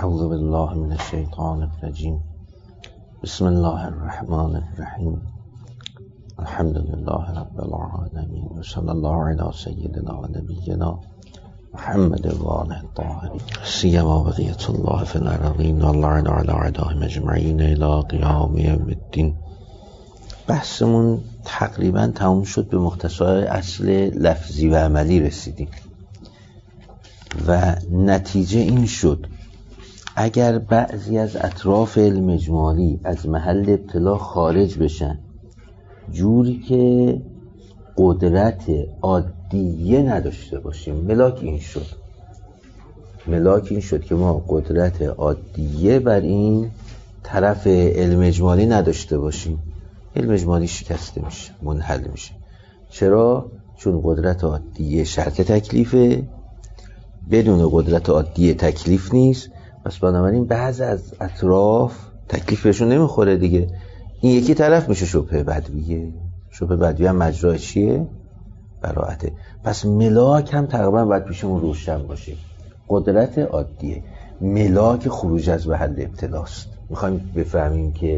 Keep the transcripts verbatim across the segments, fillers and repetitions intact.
اعوذ بالله من الشیطان الرجیم. بسم الله الرحمن الرحیم. الحمد لله رب العالمین و صلی الله علی سیدنا و نبینا محمد و آله الطاهرین سیما بقیة الله فی الارضین و اللعن علی اعدائهم اجمعین الی قیام یوم الدین. بحثمون تقریبا تموم شد، به مختصر اصل لفظی و عملی رسیدیم و نتیجه این شد اگر بعضی از اطراف علم اجمالی از محل ابتلا خارج بشن، جوری که قدرت عادیه نداشته باشیم، ملاک این شد ملاک این شد که ما قدرت عادیه بر این طرف علم اجمالی نداشته باشیم، علم اجمالی شکسته میشه، منحل میشه. چرا؟ چون قدرت عادیه شرط تکلیفه، بدون قدرت عادیه تکلیف نیست. پس بنابراین بعض از اطراف تکلیفشون نمیخوره دیگه. این یکی طرف میشه شبهه بدویه. شبهه بدویه هم مجرای چیه؟ براءته. پس ملاک هم تقریبا باید پیشمون روشن باشه. قدرت عادیه ملاک خروج از محل ابتلاست. میخوایم بفهمیم که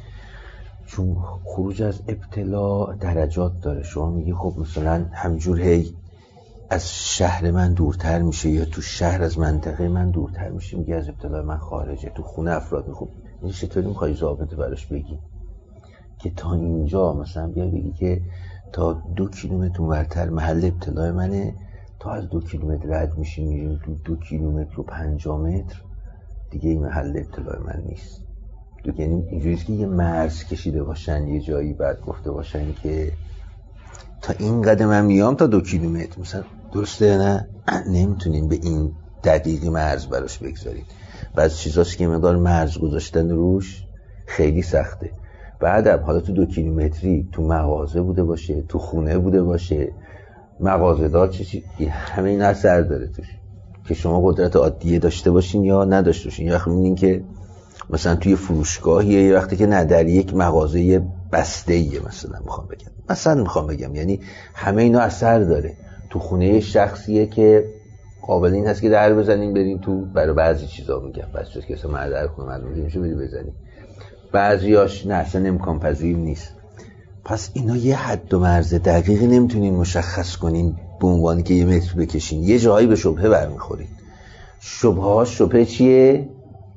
چون خروج از ابتلا درجات داره. شما میگی خب مثلا همجور هی از شهر من دورتر میشه یا تو شهر از منطقه من دورتر میشه، میگه از ابتلا من خارجه، تو خونه افراد میخوب. این چطوری میخوای ضابطه براش بگی که تا اینجا مثلا بیای بگی که تا دو کیلومتر اونورتر محل ابتلا منه، تا از دو کیلومتر رد میشیم میریم تو دو کیلومتر و پنجاه متر دیگه این محل ابتلا من نیست. دو یعنی اینجوریه که یه مرز کشیده باشن یه جایی، بعد گفته باشن که تا این قدم من میام تا دو کیلومتر مثلا. درسته نه؟ نمیتونین به این دقیقی مرز براش بگذارید. بعضی چیزاست که مقدار مرز گذاشتن روش خیلی سخته. بعدم حالا تو دو کیلومتری تو مغازه بوده باشه، تو خونه بوده باشه، مغازه دار چه چی، همه این اثر داره توش که شما قدرت عادیه داشته باشین یا نداشته باشین. یا وقتی میبینین که مثلا توی فروشگاهیه، یه وقتی که نه در یک مغازه بسته‌ایه مثلا میخوام بگم مثلا میخوام بگم یعنی همه اینا اثر داره. تو خونه شخصیه که قابل این هست که در بزنیم بریم تو، برای بعضی چیزا میگم بس چیز که اصلا مردر خونه مردم میشه بری بزنیم، بعضیاش نه اصلا امکان پذیر نیست. پس اینا یه حد و مرز دقیقی نمیتونین مشخص کنین به عنوانی که یه متر بکشین. یه جایی به شبهه برمیخورین. شبهه ها شبهه چیه؟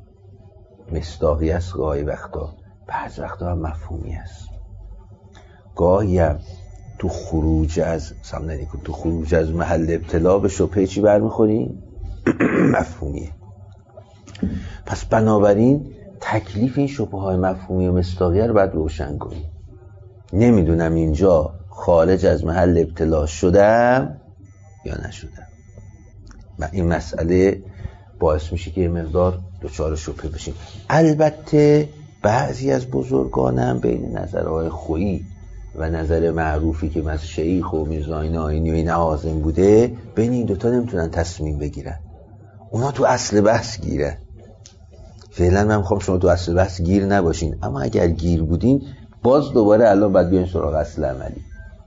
مصداقی است گاهی وقتا، بعض وقتا هم مفهومی است. گاهی هم تو خروج از سمنانی کن تو خروج از محل ابتلا به شبهه چی برمیخوری؟ مفهومیه. پس بنابراین تکلیف این شبهه های مفهومی و مصداقی رو باید روشن کنیم. نمیدونم اینجا خارج از محل ابتلا شدم یا نشدم. و این مسئله باعث میشه که یه مقدار دچار شبهه بشیم. البته بعضی از بزرگانم بین نظرهای خویی و نظر معروفی که مثل شیخ و میرزاین آینی و این عازم بوده، بین این دوتا نمیتونن تصمیم بگیرن. اونا تو اصل بحث گیرن. فعلا من میخوام شما تو اصل بحث گیر نباشین، اما اگر گیر بودین باز دوباره الان باید بیاین سراغ اصل عملی.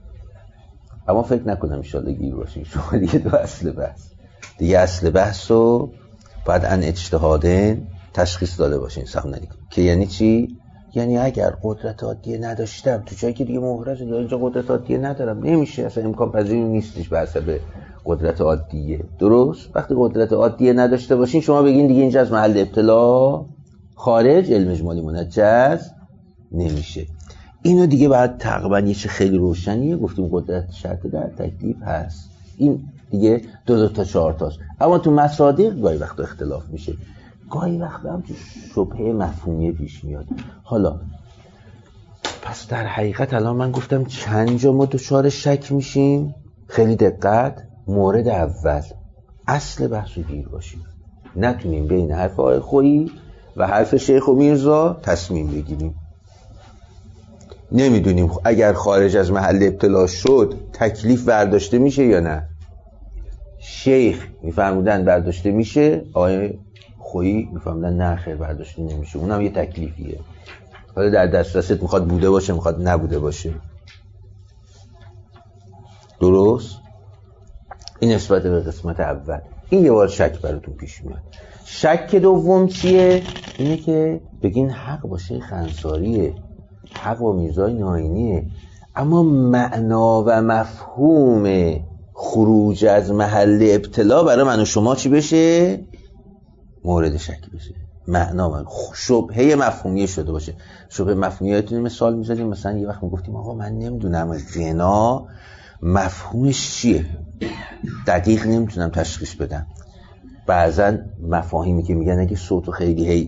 اما فکر نکنم انشالله گیر باشین شما دیگه تو اصل بحث. دیگه اصل بحث رو باید ان اجتهادن تشخیص داده باشین. سمنانی که یعنی چی؟ یعنی اگر قدرت عادیه نداشتم تو جایی که دیگه محرزه داره، اینجا قدرت عادیه ندارم، نمیشه، اصلا امکان پذیر نیستش به حسب قدرت عادیه. درست؟ وقتی قدرت عادیه نداشته باشین شما بگین دیگه اینجا از محل ابتلا خارج، علم اجمالی منجز نمیشه. اینو دیگه بعد تقریبا یه چه خیلی روشنیه گفتیم قدرت شرط در تکلیف هست. این دیگه دو دو تا چهار تاست. اما تو مصادیق گاهی وقت اختلاف میشه، گاهی وقت هم تو شبهه مفهومیه پیش میاد. حالا پس در حقیقت الان من گفتم چند جا ما دچار شک میشیم. خیلی دقت. مورد اول اصل بحثو گیر باشیم، نتونیم بین حرف آقای خویی و حرف شیخ و میرزا تصمیم بگیریم. نمیدونیم اگر خارج از محل ابتلا شد تکلیف برداشته میشه یا نه. شیخ میفرمودن برداشته میشه، آقای خویی میفهمدن نه خیر برداشته نمیشه. اونم یه تکلیفیه. حالا در دسترست میخواد بوده باشه میخواد نبوده باشه. درست؟ این نسبت به قسمت اول. این یه بار شک براتون پیش میاد. شک دوم چیه؟ اینه که بگین حق با شیخ انصاریه، حق با میرزای ناینیه، اما معنا و مفهوم خروج از محل ابتلا برای من و شما چی بشه؟ مورد شک بشه. معنا من شبهه مفهومی شده باشه. شبهه مفهومیاتون مثال میزدیم، مثلا یه وقت میگفتیم آقا من نمیدونم زنا مفهومش چیه، دقیق نمیتونم تشخیص بدم. بعضا مفاهیمی که میگن اگه صوتو خیلی هی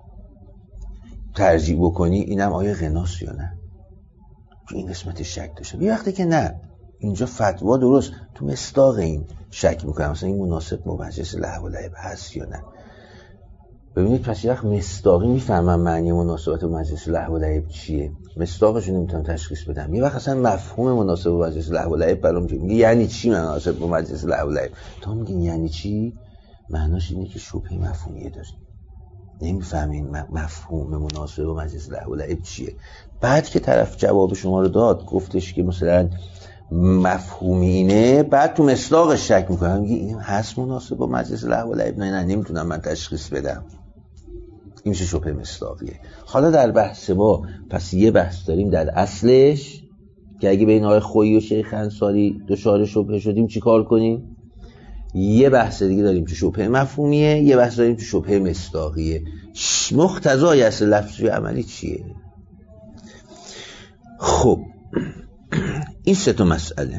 ترجیح بکنی اینم آیا غناست یا نه، تو این قسمت شک داشته. یه وقتی که نه، اینجا فتوا درست تو مصداق این شک میکنم، مثلا این مناسب با مجلس لهو و لعب هست یا نه. ببینید پس یه وقت مصداقی میفهمم معنی مناسبت با مجلس لهو و لعب چیه، مصداقش رو نمیتونم تشخیص بدم. یه وقت اصلا مفهوم مناسب با مجلس لهو و لعب برام میگه یعنی چی مناسب با مجلس لهو و لعب، تا میگین یعنی چی، معناش اینه که شبهه مفهومیه داریم، نمیفهمین مفهوم مناسب با مجلس لهو و لعب چیه. بعد که طرف جواب شما رو داد، گفتش که مثلا مفهومی اینه، بعد تو مصداقش شک میکنم، میگه این هست مناسب با مجلس لهو و لعب؟ نه نه نمیتونم من تشخیص بدم. این میشه شبهه مصداقیه. حالا در بحث ما پس یه بحث داریم در اصلش که اگه بین آقای خویی و شیخ انصاری دچار شبهه شدیم چی کار کنیم؟ یه بحث دیگه داریم تو شبهه مفهومیه، یه بحث داریم تو شبهه مصداقیه. مقتضای اصل لفظی عملی چیه؟ خب این سه تا مسئله،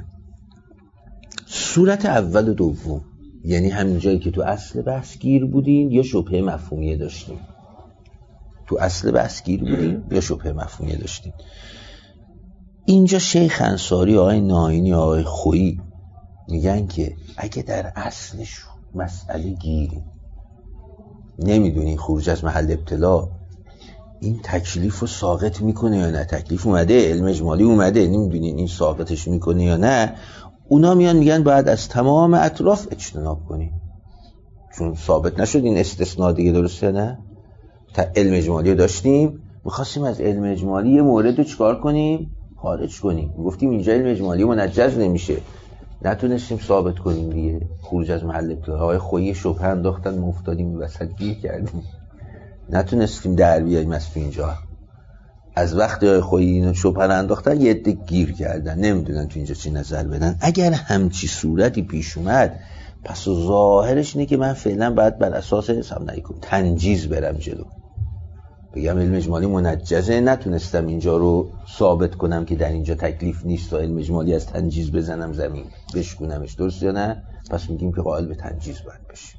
صورت اول و دوم، یعنی همین جایی که تو اصل بحث گیر بودیم یا شبهه مفهومیه داشتیم. تو اصل بحث گیر بودیم یا شبهه مفهومیه داشتیم. اینجا شیخ انصاری، آقای ناینی، آقای خویی میگن که اگه در اصلش مسئله گیریم، نمیدونی خروج از محل ابتلا این تکلیف رو ساقط میکنه یا نه، تکلیف اومده، علم اجمالی اومده، نمیدونین این ساقطش میکنه یا نه، اونا میان میگن باید از تمام اطراف اجتناب کنیم، چون ثابت نشد این استثناء دیگه، درسته نه؟ تا علم اجمالی رو داشتیم، میخواستیم از علم اجمالی یه مورد رو چکار کنیم؟ خارج کنیم. گفتیم اینجا علم اجمالی منجز نمیشه، نتونستیم ثابت کنیم دیگه خروج از محل ابتلا. آقای خویی شبهه انداختن، ما افتادیم وسط گیر کردیم، نتونستیم در بیاییم از تو اینجا. از وقتی آقای خویی اینو شبهه انداختن یه عده گیر کردن، نمیدونن تو اینجا چی نظر بدن. اگر همچی صورتی پیش اومد، پس ظاهرش اینه که من فعلا باید بر اساس تنجیز برم جلو، بگم علم اجمالی منجزه، نتونستم اینجا رو ثابت کنم که در اینجا تکلیف نیست تا علم اجمالی از تنجیز بزنم زمین بشکنمش، درست یا نه؟ پس میگیم که قائل به تنجیز باید بشیم.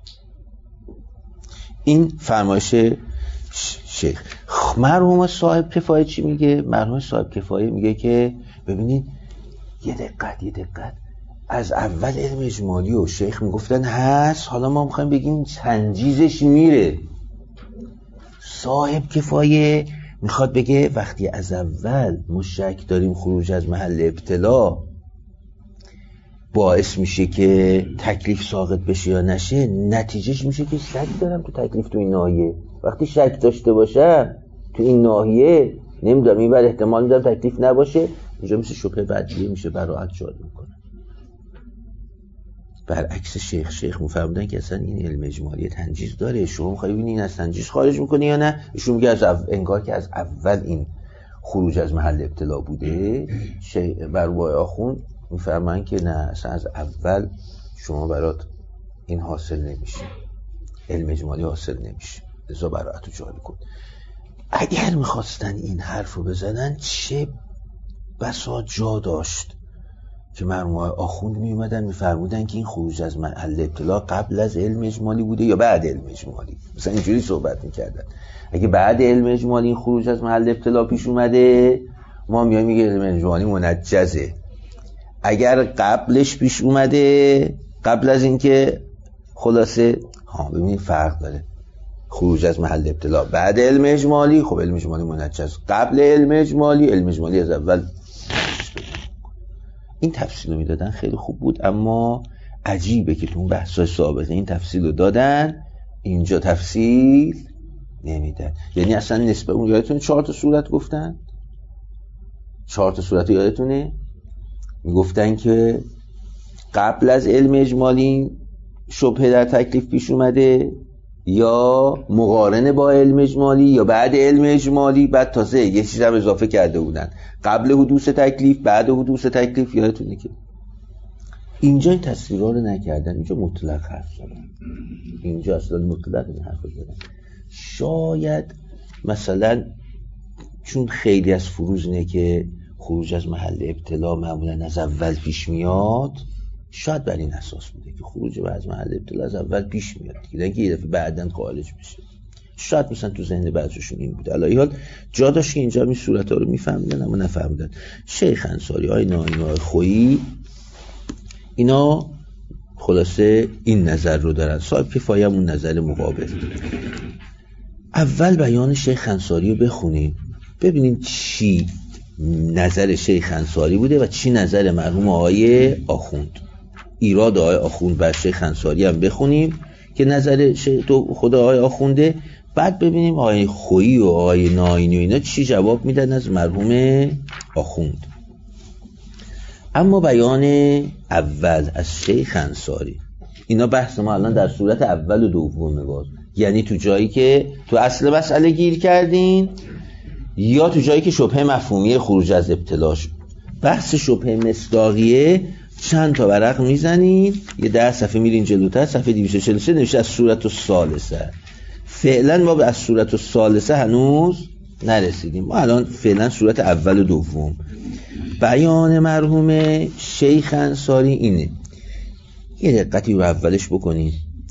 این فرمایش شیخ. مرحوم صاحب کفایه چی میگه؟ مرحوم صاحب کفایه میگه که ببینید یه دقت یه دقت از اول علم اجمالی و شیخ میگفتن هست، حالا ما میخوایم بگیم تنجیزش میره. صاحب کفایه میخواد بگه وقتی از اول ما شک داریم خروج از محل ابتلا باعث میشه که تکلیف ساقط بشه یا نشه، نتیجهش میشه که شک دارم تو تکلیف تو این ناحیه. وقتی شک داشته باشم تو این ناحیه، نمیدونم این بر احتمال میدم تکلیف نباشه، اینجا میشه شبهه بعدیه، میشه براحت جاری میکنه. برعکس شیخ، شیخ مفهمدن که اصلا این علم اجمالی تنجیز داره، شما میخوایی ببینی این از تنجیز خارج میکنه یا نه. ایشون میگه از اول، انگار که از اول این خروج از محل ابتلا بوده. شیخ بروای آخوند میفهمن که نه، اصلا از اول شما برات این حاصل نمیشه، علم اجمالی حاصل نمیشه، لذا براحتو جاری کن. اگر میخواستن این حرف رو بزنن، چه بسا جا داشت که مرحوم آخوند میومدن میفرمودن که این خروج از محل ابتلا قبل از علم اجمالی بوده یا بعد علم اجمالی. مثلا اینجوری صحبت میکردن، اگه بعد علم اجمالی این خروج از محل ابتلا پیش اومده، ما میایم میگه علم اجمالی منجزه. اگر قبلش پیش اومده، قبل از اینکه خلاصه ها ببینید فرق داره، خروج از محل ابتلا بعد علم اجمالی، خب علم اجمالی منجز. قبل علم اجمالی، علم اجمالی از اول. این تفصیل رو میدادن، خیلی خوب بود، اما عجیبه که تو اون بحثای سابقه این تفصیل رو دادن، اینجا تفصیل نمیدن. یعنی اصلا نسبت اون، یادتونه چهار تا صورت گفتن؟ چهار تا صورت یادتونه؟ میگفتن که قبل از علم اجمالی شبهه در تکلیف پیش اومده، یا مقارنه با علم اجمالی، یا بعد علم اجمالی، بعد تازه یه چیز هم اضافه کرده بودن قبل حدوث تکلیف بعد حدوث تکلیف. یادتونه که اینجا این تصویرها رو نکردن، اینجا مطلق حرف زدن، اینجا اصلا مطلق این حرف زدن. شاید مثلا چون خیلی از فروض اینه که خروج از محل ابتلا معمولا از اول پیش میاد، شاید بر این اساس بوده که خروج از محل ابتلا از اول پیش میاد دیگه، یه دفعه بعداً خارج بشه. شاید مثلا تو ذهن بعضیشون این بوده. علی حال جا داشت که اینجا می صورت‌ها رو میفهمیدن اما نفهمیدن. شیخ انصاری، آی ناینی، آی خویی، اینا خلاصه این نظر رو دارن. صاحب کفایه هم اون نظر مقابل. اول بیان شیخ انصاری رو بخونیم ببینیم چی نظر شیخ انصاری بوده و چی نظر مرحوم آقای آخوند. ایراد آقای آخوند بر شیخ انصاری هم بخونیم که نظر تو خدا آقای آخونده، بعد ببینیم آقای خویی و آقای ناینی و اینا چی جواب میدن از مرحوم آخوند. اما بیان اول از شیخ انصاری، اینا بحث ما الان در صورت اول و دومه، باز یعنی تو جایی که تو اصل مسئله گیر کردین یا تو جایی که شبهه مفهومی خروج از ابتلا شد. بحث شبهه مصداقیه چند تا ورق میزنین، یه ده صفحه میرین جلوتر، صفحه دویست و چهل و سه نوشته از صورت الثالثه. فعلا ما به از صورت الثالثه هنوز نرسیدیم، ما الان فعلا صورت اول و دوم. بیان مرحوم شیخ انصاری اینه، یه دقتی رو اولش بکنین.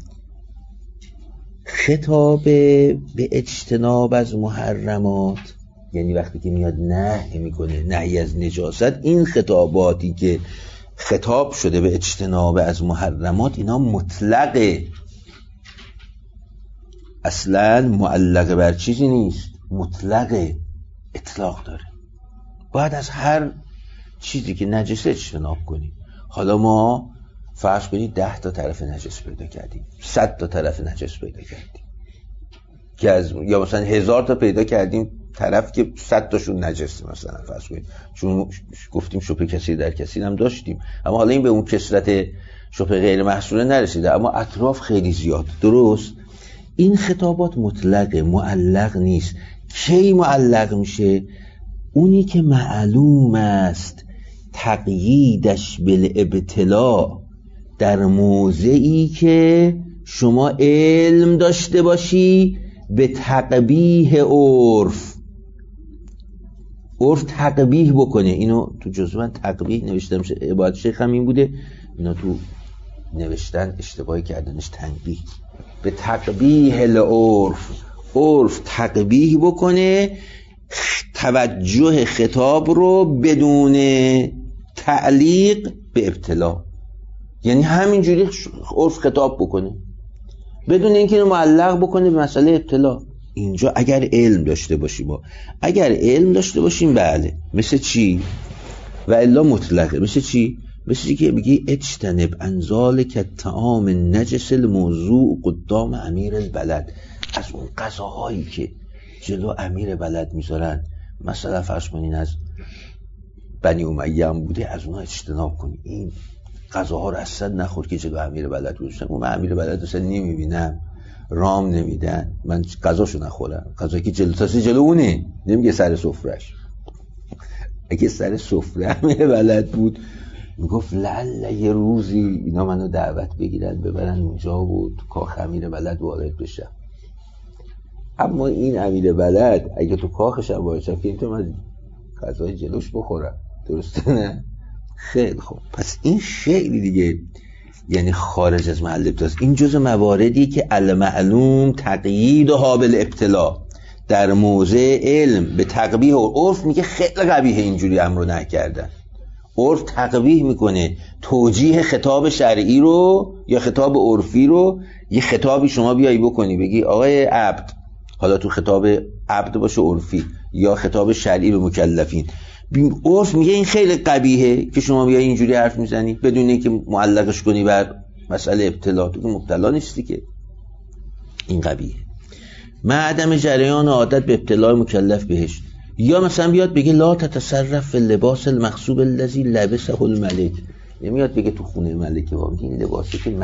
خطاب به اجتناب از محرمات، یعنی وقتی که میاد نهی میکنه، نهی از نجاست، این خطاباتی که خطاب شده به اجتناب از محرمات اینا مطلقه، اصلا معلق بر چیزی نیست، مطلقه، اطلاق داره. باید از هر چیزی که نجسه اجتناب کنیم. حالا ما فرض کنید ده تا طرف نجس پیدا کردیم، صد تا طرف نجس پیدا کردیم که از یا مثلا هزار تا پیدا کردیم طرف که صد تاشون نجسه مثلا فرض کنید، چون گفتیم شبهه کثیر در کثیر هم داشتیم، اما حالا این به اون کثرت شبهه غیر محصوره نرسیده، اما اطراف خیلی زیاد. درست، این خطابات مطلقه، معلق نیست. کی معلق میشه؟ اونی که معلوم است تقییدش بالابتلا در موضعی که شما علم داشته باشی به تقبیح عرف، عرف تقبیح بکنه. اینو تو جزء من تقبیح نوشتم، عبارت شیخ هم این بوده، اینا تو نوشتن اشتباهی کردنش تنبیه. به تقبیح العرف، عرف تقبیح بکنه توجه خطاب رو بدون تعلیق به ابتلا، یعنی همینجوری عرف خطاب بکنه بدون اینکه معلق بکنه به مسئله ابتلا. اینجا اگر علم داشته باشیم، ما اگر علم داشته باشیم بله، مثل چی؟ و الا مطلقه. مثل چی؟ مثل چی که بگی اجتنب انزال که طعام نجس الموضوع قدام امیر البلد، از اون غذاهایی که جلو امیر بلد میذارن، مثلا فرض کنین از بنی امیه هم بوده، از اونها اجتناب کنی. این غذاها رو اصلا نخور که جلو امیر بلد گذاشتن. اون امیر بلد اصلا نمیبینم، رام نمیدن، من غذاشو نخورم. غذایی که جلو تاسی جلو اونه، نمیگه سر سفرش. اگه سر سفره امیر بلد بود میگفت لعل یه روزی اینا منو دعوت بگیرن ببرن اونجا و تو کاخ امیر بلد وارد بشم. اما این امیر بلد اگه تو کاخش هم وارد شم که این تو من غذای جلوش بخورم، درسته نه؟ خیلی خوب، پس این خیلی دیگه یعنی خارج از محل ابتلاست. این جزء مواردی که المعلوم تقیید و حابل ابتلا در موضع علم به تقبیح و عرف میگه خیلی قبیحه اینجوری امر نه کردن. عرف تقبیح میکنه توجیه خطاب شرعی رو یا خطاب عرفی رو. یه خطابی شما بیایی بکنی بگی آقای عبد، حالا تو خطاب عبد باشه عرفی یا خطاب شرعی به مکلفین، عرف میگه این خیلی قبیحه که شما بیایی اینجوری حرف میزنی بدون اینکه معلقش کنی بر مسئله ابتلا. تو که مبتلا نیستی که، این قبیحه. معدم جریان عادت به ابتلا مکلف بهش. یا مثلا بیاد بگه لا تتصرف فی اللباس المغصوب الذی لبسه الملک، نمیاد بگه تو خونه ملکه وا، این لباسی که ملک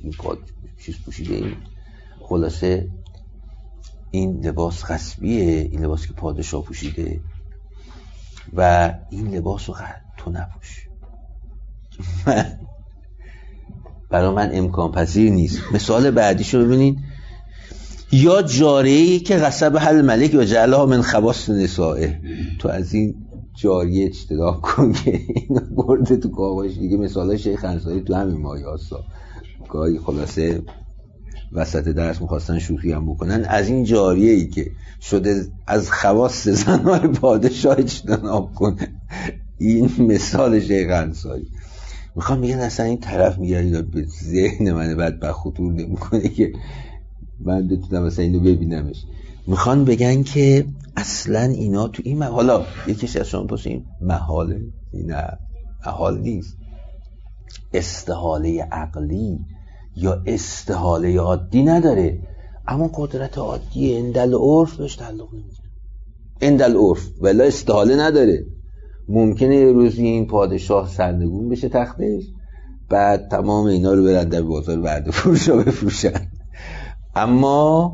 این پاد چیز پوشیده، این خلاصه این لباس غصبیه، این لباس که پادشاه پوشیده و این لباس رو تو نپوش. من برای من امکان پذیر نیست. مثال بعدیشو ببینین، یا جاریه‌ای که غصب حل ملک و جعلها من خواص نسائه، تو از این جاریه اجتناب کن که اینو برده تو کاغاش. دیگه مثال شیخ انصاری تو همین مایاسا گاهی خلاصه وسط درس میخواستن شوخی هم بکنن، از این جاریه‌ای که شده از خواص زنای پادشاه اجتناب کن. این مثال شیخ انصاری. میخوام بگن اصلا این طرف میگه به ذهن من بدبخت خطور نمیکنه که من بتونم مثلا اینو ببینمش. میخوان بگن که اصلا اینا تو این محال، حالا یکیش از شما پرسید محاله؟ نه محال نیست. استحاله عقلی یا استحاله عادی نداره، اما قدرت عادی اندل عرف بهش تعلق نمیگیره. اندل عرف ولی استحاله نداره. ممکنه یه روزی این پادشاه سرنگون بشه تختش، بعد تمام اینا رو برن در بازار وعده فروشا بفروشن، اما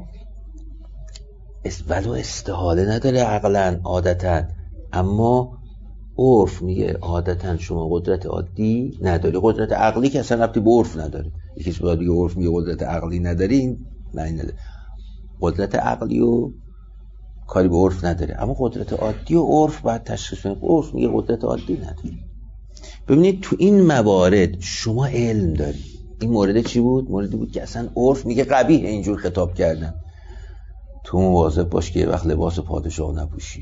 ولو استحاله نداره عقلا عادتا. اما عرف میگه عادتا شما قدرت عادی نداری. قدرت عقلی که اصلا ربطی به عرف نداره. یکیش باید بگه عرف میگه قدرت عقلی نداری، نه قدرت عقلی و کاری به عرف نداره، اما قدرت عادی و عرف باید تشخیص بدیم. عرف میگه قدرت عادی نداره. ببینید تو این موارد شما علم داری. این مورد چی بود؟ موردی بود که اصلا عرف میگه قبیح اینجور خطاب کردن، تو مواظب باش که یه وقت لباس پادشاه نپوشی،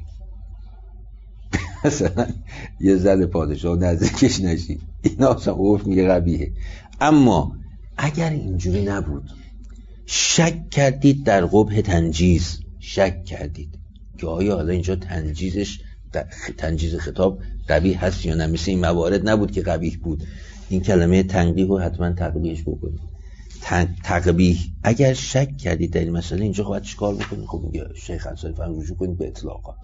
مثلا یه زن پادشاه نزدیکش نشی. اینا اصلا عرف میگه قبیحه. اما اگر اینجوری نبود، شک کردید در قبح تنجیز، شک کردید که آیا حالا اینجا تنجیزش تنجیز خطاب قبیح هست یا نه، مثل این موارد نبود که قبیح بود. این کلمه تنقیح رو حتما تقبیحش بکنید. تقبیح اگر شک کردید در این مسئله، اینجا باید چیکار بکنید؟ خب میگه شیخ انصاری فرمود رجوع کنید به اطلاقات.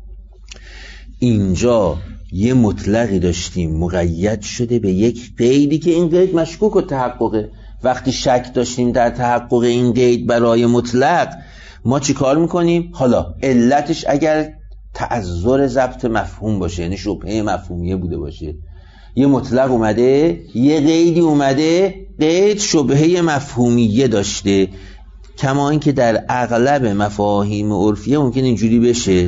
اینجا یه مطلقی داشتیم مقید شده به یک قیدی که این قید مشکوک و تحققه. وقتی شک داشتیم در تحقق این قید برای مطلق، ما چی کار میکنیم؟ حالا علتش اگر تعذر ضبط مفهوم باشه، یعنی شبهه مفهومیه بوده باشه، یه مطلق اومده، یه قیدی اومده، قید شبهه مفهومیه داشته، کما این که در اغلب مفاهیم عرفیه ممکن اینجوری بشه.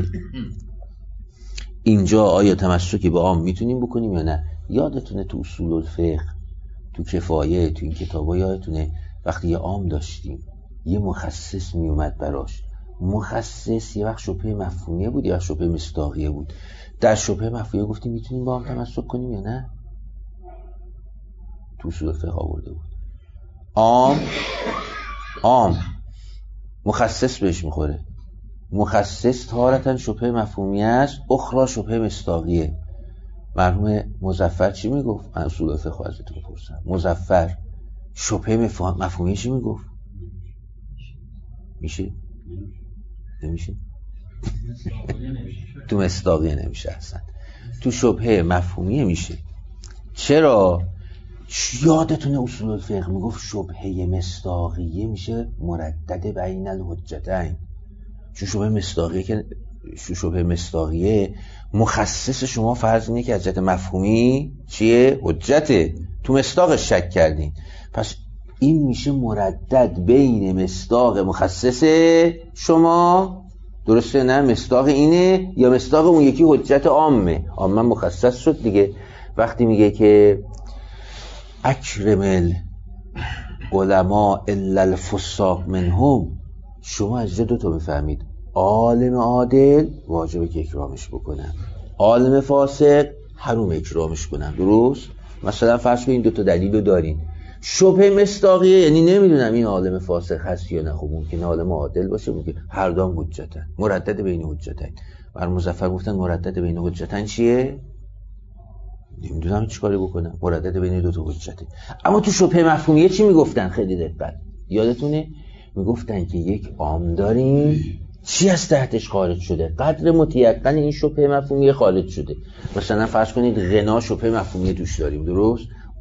اینجا آیا تمسکی به عام میتونیم بکنیم یا نه؟ یادتونه تو اصول الفقه، تو کفایه، تو این کتابا یادتونه وقتی یه عام داشتیم یه مخصص میومد براش. مخصص یه وقت شبهه مفهومیه بود، یا شبهه مصداقیه بود. در شبهه مفهومیه گفتیم میتونیم با هم تمسک کنیم یا نه؟ تو اصول فقه آورده بود. عام عام مخصص بهش میخوره. مخصص تارتاً شبهه مفهومیه است، اخرى شبهه مصداقیه. مرحوم مظفر چی میگفت؟ من اصول فقه ازتون پرسم. مظفر شبهه مفهومیه چی میگفت؟ میشه؟ نمیشه؟ تو مصداقیه نمیشه اصلا. تو شبهه مفهومیه میشه. چرا؟ یادتونه اصول الفقه میگفت شبهه مصداقیه میشه مردد بین الحجتین. چون شبهه مصداقیه که شبهه مصداقیه مخصص شما فرض اینه که از جهت مفهومی چیه؟ حجته. تو مصداقش شک کردین، پس این میشه مردد بین مصداق مخصص شما، درسته نه؟ مصداق اینه یا مصداق اون یکی حجت عامه؟ عامه مخصص شد دیگه. وقتی میگه که اکرم العلماء الا الفساق منهم، شما از دو تا میفهمید عالم عادل واجبه که اکرامش بکنن، عالم فاسق حروم اکرامش کنن. درست؟ مثلا فرض کنید دو تا دلیل رو دارین. شبهه مصداقیه یعنی نمیدونم این عالم فاسق هست یا نه. خب ممکنه عالم عادل باشه، ممکنه هر دام حجتن، مردد بین حجتن. بر مظفر گفتن مردد بین حجتن چیه؟ نمیدونم چی کاری بکنم، مردد بین دو تا حجته. اما تو شبهه مفهومیه چی میگفتن؟ خیلی دقت یادتونه میگفتن که یک عام داریم چی از تحتش خارج شده، قدر متیقن این شبهه مفهومیه خارج شده. مثلا فرض کنید غنا شبهه مفهومیه توش داریم، درست؟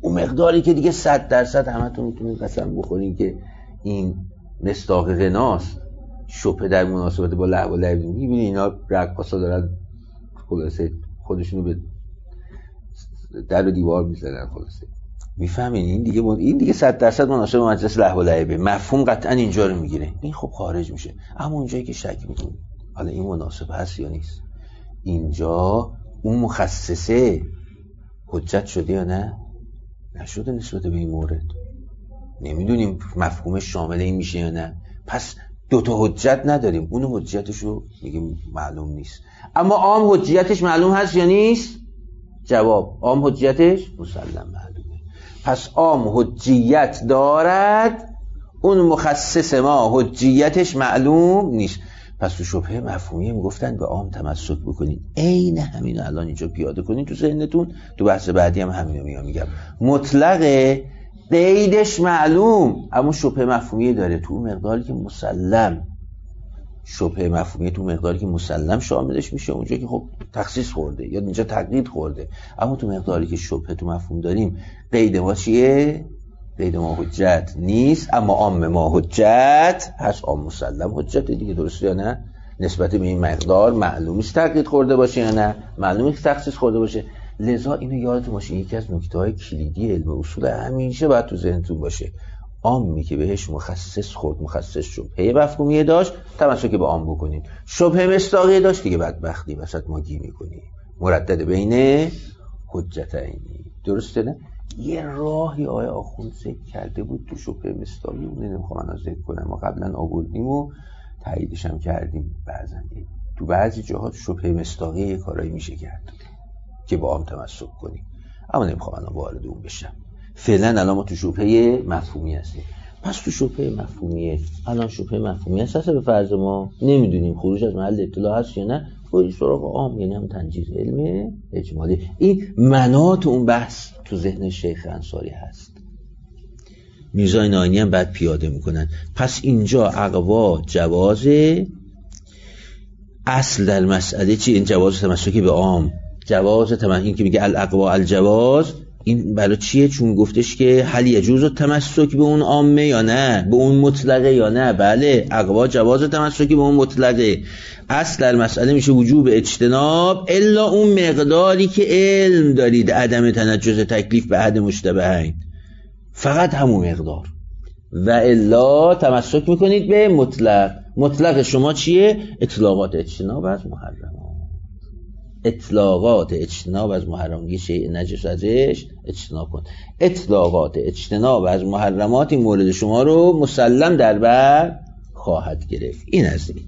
اون مقداری که دیگه صد درصد همتون میتونید قسم بخورین که این مصداق غناست. شبهه در مناسبت با لعب و لعب میبینی اینا رقاصا دارن خلاصه خودشونو به در و دیوار میزنن، خلاصه میفهمین این دیگه این دیگه صد درصد مناسب با مجلس لهو و لعبه، مفهوم قطعا اینجا رو میگیره، این خب خارج میشه. اما اونجایی که شک میکنی حالا این مناسب هست یا نیست، اینجا اون مخصصه حجت شده یا نه نشده نسبت به این مورد، نمیدونیم مفهومش شامل این میشه یا نه، پس دوتا حجت نداریم، اون حجتشو میگیم معلوم نیست. اما عام حجتش معلوم هست یا نیست؟ جواب عام حجتش مسلم معلومه. پس عام حجیت دارد، اون مخصص ما حجیتش معلوم نیست. پس تو شبهه مفهومی میگفتن به عام تمسک بکنین، عین همین الان اینجا پیاده کنین تو ذهنتون، تو بحث بعدی هم همینو میام میگم. مطلق قیدش معلوم، اما شبهه مفهومی داره تو مقداری که مسلم، شبهه مفهومی تو مقداری که مسلم شاملش میشه، اونجا که خب تخصیص خورده یا اینجا تقیید خورده. اما تو مقداری که شبهه تو مفهوم داریم، قید ما چیه؟ قید ما حجت نیست، اما عام ما حجت هست، عام مسلم حجت دیگه، درسته یا نه؟ نسبت به این مقدار معلومی است تقیید خورده باشه یا نه، معلومی است تخصیص خورده باشه. لذا اینو یادتون باشه، یکی از نکته‌های کلیدی علم اصول همیشه باید تو ذهنتون باشه. عامی که بهش مخصص خورد، مخصص شبهه مفهومی داشت، تمسک به عام بکنید. شبهه مصداقی داشت دیگه بدبختی وسط ماگی میکنی، مردد بین حجتینی، درسته نه؟ یه راهی آیه آخوند ذکر کرده بود تو شبهه مصداقی، اون نمیخوام من ذکر کنم، ما قبلا آوردیم و تاییدش هم کردیم. بعضا تو بعضی جاها شبهه مصداقی یه کارایی میشه کرد که با عام تمسک کنی، اما نمیخوام الان وارد اون بشم. فعلا الان ما تو شبهه مفهومی هستیم. پس تو شبهه مفهومیه الان شبهه مفهومی هست به فرض ما نمیدونیم خروج از محل اطلاع هست یا نه، بریم سراغ عام، یعنی هم تنجیز علم اجمالی. این مناط اون بحث تو ذهن شیخ انصاری هست، میرزا ناینی هم بعد پیاده میکنن. پس اینجا اقوا جواز اصل در مسئله چی؟ این جواز تمسکی به عام، جواز تمسک، این که میگه الاقوا الجواز، این برای چیه؟ چون گفتش که هل یجوز تمسک به اون عامه یا نه، به اون مطلقه یا نه. بله، اقوا جواز تمسکی به اون مطلقه. اصل در مسئله میشه وجوب اجتناب الا اون مقداری که علم دارید عدم تنجس تکلیف به حد مشتبهین، فقط همون مقدار، و الا تمسک میکنید به مطلق. مطلق شما چیه؟ اطلاقات اجتناب از محرمات، اطلاقات اجتناب از محرمات، یه شیء نجس ازش اجتناب کن. اطلاقات اجتناب از محرمات این مورد شما رو مسلم در بر خواهد گرفت. این از این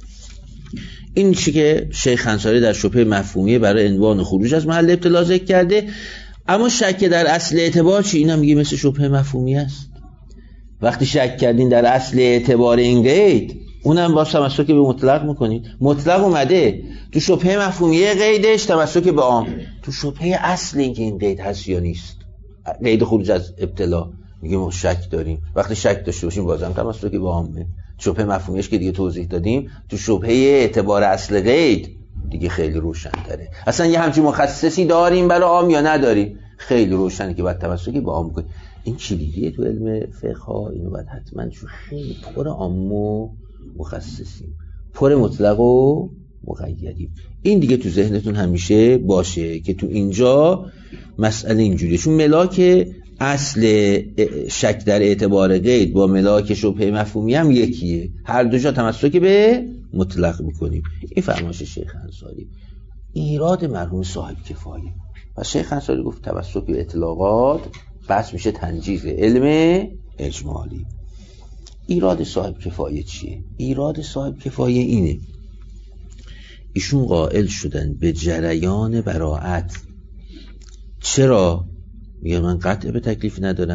این چی که شیخ انصاری در شبهه مفهومی برای عنوان خروج از محل ابتلا ذکر کرده. اما شک در اصل اعتبار چی؟ این هم میگه مثل شبهه مفهومی است. وقتی شک کردین در اصل اعتبار این قید، اونم با تمسک به مطلق میکنید. مطلق اومده تو شبهه مفهومیه قیدش تمسک به عام، تو شبهه اصل این که این قید هست یا نیست، قید خروج از ابتلا، میگه ما شک داریم. وقتی شک داشته باشیم بازم تمسک به عامه. شبهه مفهومیش که دیگه توضیح دادیم، تو شبهه اعتبار اصل قید دیگه خیلی روشن تره. اصلا یه همچین مخصصی داریم برای عام یا نداریم؟ خیلی روشنه که باید تمسک به عام کنیم. این کلیدیه تو علم فقه ها، اینو باید حتما، چون خیلی پر عام و مخصصیم، پر مطلق و مقیدیم. این دیگه تو ذهنتون همیشه باشه که تو اینجا مسئله اینجوریه، چون ملاک اصل شک در اعتبار قید با ملاک شبهه مفهومی هم یکیه، هر دو جا تمسک به مطلق میکنیم. این فرمایش شیخ انصاری، ایراد مرحوم صاحب کفایه. و شیخ انصاری گفت تمسک به اطلاقات بس میشه تنجیز علم اجمالی. ایراد صاحب کفایه چیه؟ ایراد صاحب کفایه اینه، ایشون قائل شدن به جریان براءت. چرا؟ میگه من قطع به تکلیف ندارم.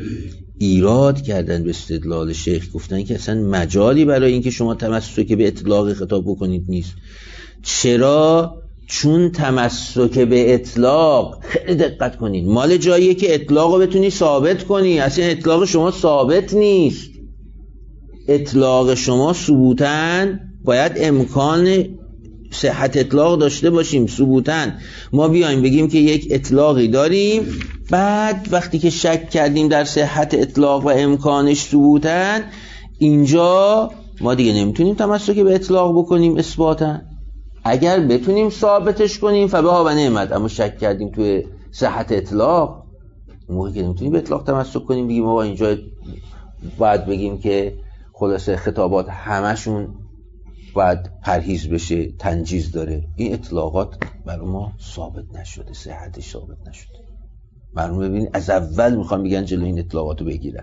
ایراد کردن به استدلال شیخ، گفتن که اصلا مجالی برای اینکه شما تمسک به اطلاق خطاب بکنید نیست. چرا؟ چون تمسک به اطلاق، خیلی دقت کنید، مال جاییه که اطلاق رو بتونی ثابت کنی. اصلا اطلاق شما ثابت نیست. اطلاق شما ثبوتاً باید امکان صحت اطلاق داشته باشیم ثبوتاً، ما بیایم بگیم که یک اطلاقی داریم، بعد وقتی که شک کردیم در صحت اطلاق و امکانش ثبوتاً، اینجا ما دیگه نمیتونیم تمسک به اطلاق بکنیم اثباتاً. اگر بتونیم ثابتش کنیم فبها و نعمت، اما شک کردیم توی صحت اطلاق، موقعی که نمیتونیم به اطلاق تمسک کنیم بگیم ما اینجا باید بگیم که خلاصه خطابات همشون باید پرهیز بشه، تنجیز داره. این اطلاقات برای ما ثابت نشده، صحتش ثابت نشده. معلومه ببینید از اول میخوام بگن جلو این اطلاقاتو بگیرن.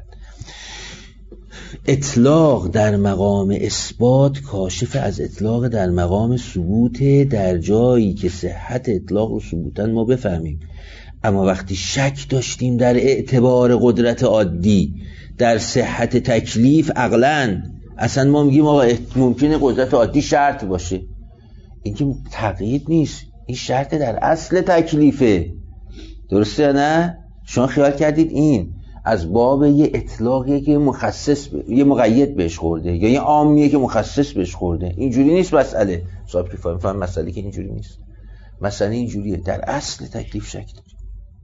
اطلاق در مقام اثبات کاشف از اطلاق در مقام ثبوت، در جایی که صحت اطلاق رو ثبوتاً ما بفهمیم. اما وقتی شک داشتیم در اعتبار قدرت عادی، در صحت تکلیف، عقلاً اصلا ما میگیم آقا ممکنه قدرت عادی شرط باشه. این که تقیید نیست، این شرط در اصل تکلیفه. درسته یا نه؟ شما خیال کردید این از باب یه اطلاقیه که مخصص ب... یه مقید بهش خورده، یا یه عامیه که مخصص بهش خورده. اینجوری نیست مسئله. صاحب کفایه میفهم مسئله که اینجوری نیست. مسئله اینجوریه، در اصل تکلیف شک داریم.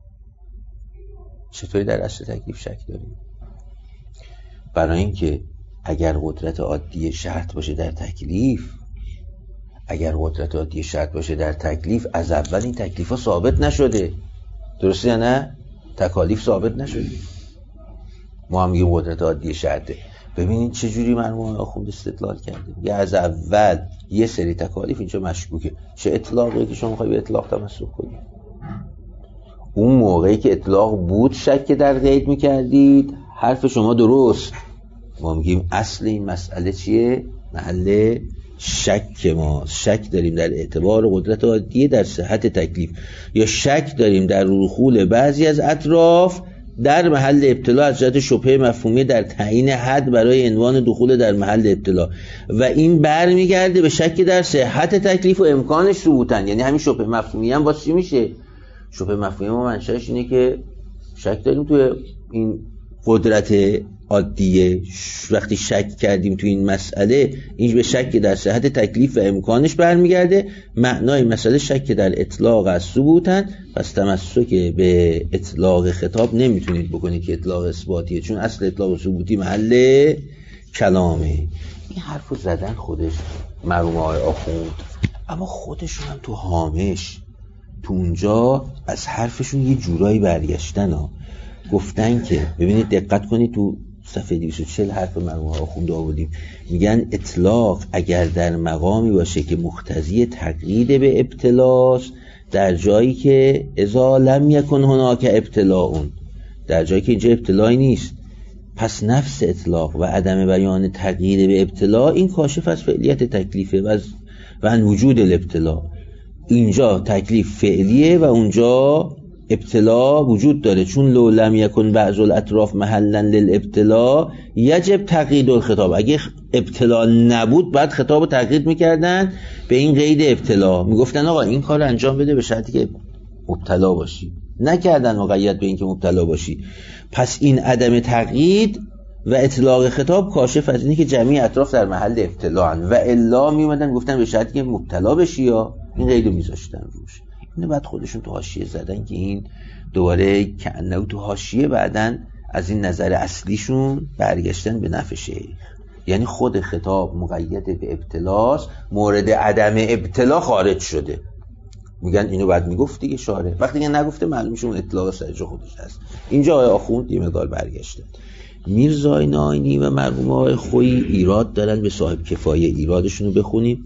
چطوری در اصل تکلیف شک داریم؟ برای اینکه اگر قدرت عادی شرط باشه در تکلیف، اگر قدرت عادی شرط باشه در تکلیف، از اول این تکلیف ها ثابت نشده. درسته یا نه؟ تکالیف ثابت نشده. ما هم میگیم قدرت عادی شرطه. ببینید چه جوری مرحوم آخوند استدلال کردیم. یا از اول یه سری تکالیف اینجا مشکوکه. چه اطلاقی که شما میخوای به اطلاق تمسک کنید؟ اون موقعی که اطلاق بود شک در قید میکردید، حرف شما درست. ما میگیم اصل این مسئله چیه؟ محل شک. ما شک داریم در اعتبار قدرت عادیه در صحت تکلیف، یا شک داریم در دخول بعضی از اطراف در محل ابتلا از جهت شبهه مفهومی در تعیین حد برای عنوان دخول در محل ابتلا، و این برمیگرده به شک در صحت تکلیف و امکانش ثبوتن. یعنی همین شبهه مفهومی هم واسه چی میشه؟ شبهه مفهومی ما منشأش اینه که شک داریم توی این قدرت عادیه. وقتی شک کردیم تو این مسئله، این به شک در صحت تکلیف و امکانش برمیگرده. معنای مسئله شک در اطلاق از ثبوتن، پس تمسک به اطلاق خطاب نمیتونید بکنید که اطلاق اثباتیه، چون اصل اطلاق و ثبوتی محل کلامه. این حرفو زدن خودش مرحوم آقای آخوند، اما خودشون هم تو هامش تو اونجا از حرفشون یه جورایی برگشتن ها. گفتن که ببینید دقت کنید تو صفحه دویست و چهل حرف مرحوم آخوند آوردیم، میگن اطلاق اگر در مقامی باشه که مقتضی تقیید به ابتلاست، در جایی که اذا لم یکن هناک ابتلاء، در جایی که اینجا ابتلایی نیست، پس نفس اطلاق و عدم بیان تقیید به ابتلا این کاشف از فعلیت تکلیفه و از و وجود الابتلا. اینجا تکلیف فعلیه و اونجا ابتلا وجود داره، چون لو لم یکن بعض الاطراف محلا للابتلا یجب تقیید الخطاب. اگه ابتلا نبود بعد خطابو تقیید میکردن به این قید ابتلا، میگفتن آقا این کار انجام بده به شرطی که مبتلا باشی، نکردن مقید به این که مبتلا باشی. پس این عدم تقیید و اطلاق خطاب کاشف از اینه که جمعی اطراف در محل ابتلا هن، و الا میومدن گفتن به شرطی که مبتلا بشی، یا این قیدو میذاشتن روش. اینه بعد خودشون تو حاشیه زدن که این دوباره کأنه تو حاشیه بعدن از این نظر اصلیشون برگشتن به نفع شیخ. یعنی خود خطاب مقید به ابتلاست، مورد عدم ابتلا خارج شده. میگن اینو بعد میگفت دیگه شارع، وقتی که نگفته معلوم شون اطلاق سرجا خودش هست. اینجا آقای آخوند یه مقدار برگشتن. میرزای ناینی و مرحوم آقای خویی ایراد دارن به صاحب کفایه، ایرادشون رو بخونیم.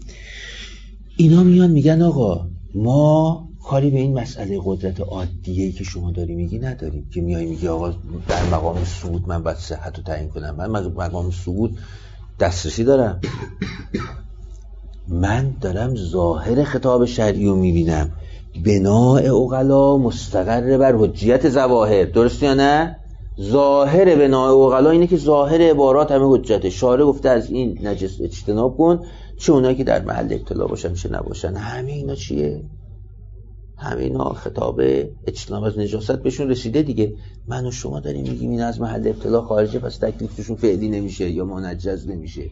اینا میان میگن آقا ما کاری به این مسئله قدرت عادیه‌ای که شما داری میگی نداریم، که میای میگی آقا در مقام ثبوت من باید صحت رو تعیین کنم، من مقام ثبوت دسترسی دارم، من دارم ظاهر خطاب شرعی رو میبینم، بناء عقلا مستقر بر حجیت ظواهر. درست یا نه؟ ظاهر بناء عقلا اینه که ظاهر عبارات همه حجته. شارع گفته از این نجس اجتناب کن، چه اونایی که در محل ابتلا باشن چه نباشن. همه اینا چیه؟ همه اینا خطاب اجتناب از نجاست بهشون رسیده دیگه. من و شما داریم میگیم این از محل ابتلا خارجه، پس تکلیفشون فعلی نمیشه یا منجز نمیشه.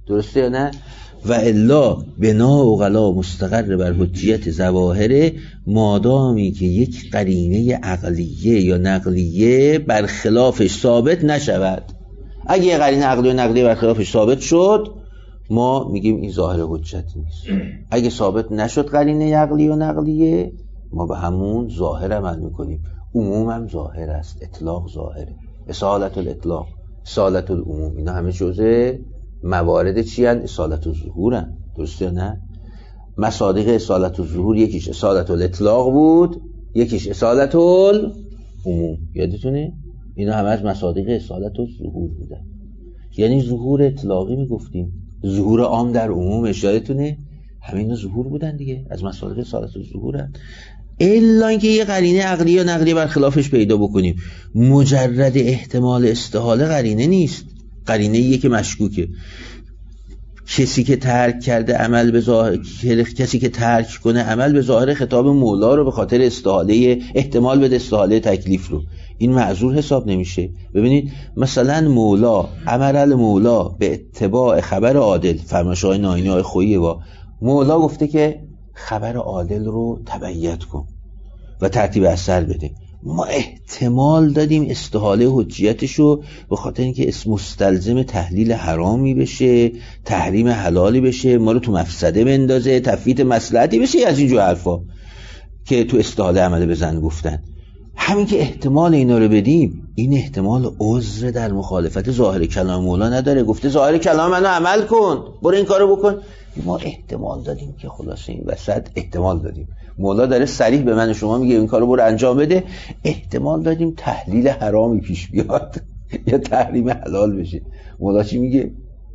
درسته یا نه؟ و الا بنا اوغلا مستقر بر حجیت ظواهره، مادامی که یک قرینه عقلیه یا نقلیه برخلافش ثابت نشود. اگه یه قرینه عقلی و نقلیه برخلافش ثابت شد، ما میگیم این ظاهر حجت نیست. اگه ثابت نشد قرینه عقلی و نقلیه، ما به همون ظاهر عمل میکنیم. عموم هم ظاهر است، اطلاق ظاهره، اصالت الاطلاق، اصالت العموم، اینا همه جزء موارد چی هن؟ اصالت الظهور هن. درسته نه؟ مصادیق اصالت الظهور یکیش اصالت الاطلاق بود، یکیش اصالت العموم. یادتونه؟ اینا همه از مصادیق اصالت الظهور بودن. یعنی ظهور اطلاقی میگفتیم، ظهور عام در عمومش، یادتونه؟ همین ظهور بودن دیگه، از مصادیق اصالت الظهور هن. الا اینکه یه قرینه عقلی یا نقلی برخلافش پیدا بکنیم. مجرد احتمال استحاله قرینه نیست، قرینه ایه که مشکوکه. کسی که ترک کرده عمل به ظاهر، کسی که ترک کنه عمل به ظاهر خطاب مولا رو به خاطر استحاله، احتمال بده استحاله تکلیف رو، این معذور حساب نمیشه. ببینید مثلا مولا، امر المولا به اتباع خبر عادل، فرمایش های ناینی های خویی با مولا گفته که خبر عادل رو تبعیت کن و ترتیب اثر بده. ما احتمال دادیم استحاله حجیتشو به خاطر اینکه اسم مستلزم تحلیل حرامی بشه، تحریم حلالی بشه، ما رو تو مفسده بندازه، تفویت مصلحتی بشه، از اینجور حرفا که تو استحاله عمل بزن گفتن. همین که احتمال اینا رو بدیم، این احتمال عذر در مخالفت ظاهر کلام مولا نداره. گفته ظاهر کلام منو عمل کن، برو این کارو بکن. ما احتمال دادیم که خلاصه این وسط احتمال دادیم، مولا داره صریح به من و شما میگه این کارو برو انجام بده، احتمال دادیم تحلیل حرامی پیش بیاد یا تحریم حلال بشه. مولا چی میگه؟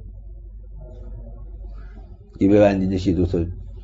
یه ببندیدش یه دوتا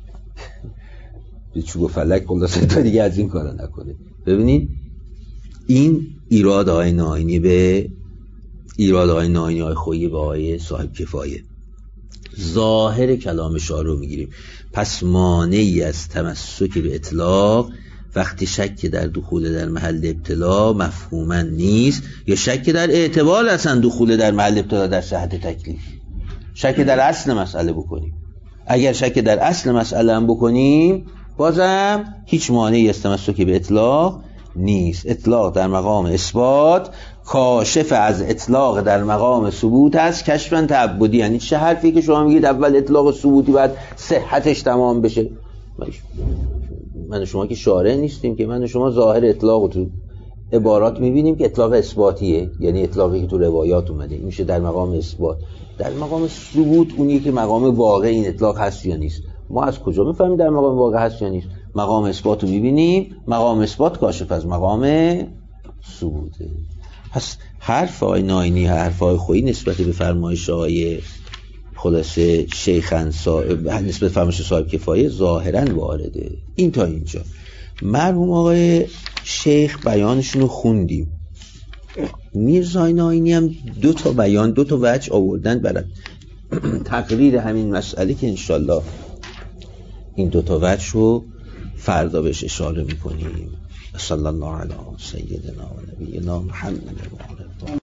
به چوب و فلک، خلاصه تا دیگه از این کارا نکنه. ببینید این ایراد های ناینی به ایراد های ناینی های خویی به آیه صاحب کفایه. ظاهر کلام شارع رو میگیریم. پس مانعی از تمسک به اطلاق وقتی شک در دخول در محل ابتلا مفهوما نیست، یا شک در اعتبار اصلا دخول در محل ابتلا در صحت تکلیف. شک در اصل مسئله بکنیم، اگر شک در اصل مسئله هم بکنیم بازم هیچ مانعی از تمسک به اطلاق نیست. اطلاق در مقام اثبات کاشف از اطلاق در مقام ثبوت است، کشفاً تعبدی. یعنی چه حرفی که شما میگید اول اطلاق ثبوتی باید صحتش تمام بشه؟ من و شما که شارع نیستیم که، من و شما ظاهر اطلاق تو عبارات میبینیم که اطلاق اثباتیه، یعنی اطلاقی که تو روایات اومده، این میشه در مقام اثبات. در مقام ثبوت اونیه که مقام واقع این اطلاق هست یا نیست. ما از کجا میفهمیم در مقام واقع هست یا نیست؟ مقام اثبات رو میبینیم، مقام اثبات کاشف از مقام ثبوته. پس حرف های ناینی، حرف های خویی نسبت به فرمایش های خلاصه شیخ صاحب، نسبت فرمایش صاحب کفایه ظاهرا وارده. این تا اینجا مرحوم آقای شیخ بیانشون رو خوندیم. میرزای ناینی هم دو تا بیان، دو تا وجه آوردن برای تقریر همین مسئله که انشالله این دو تا وجه رو فردا بهش اشاره میکنیم. صلی الله علی سیدنا و نبینا محمد.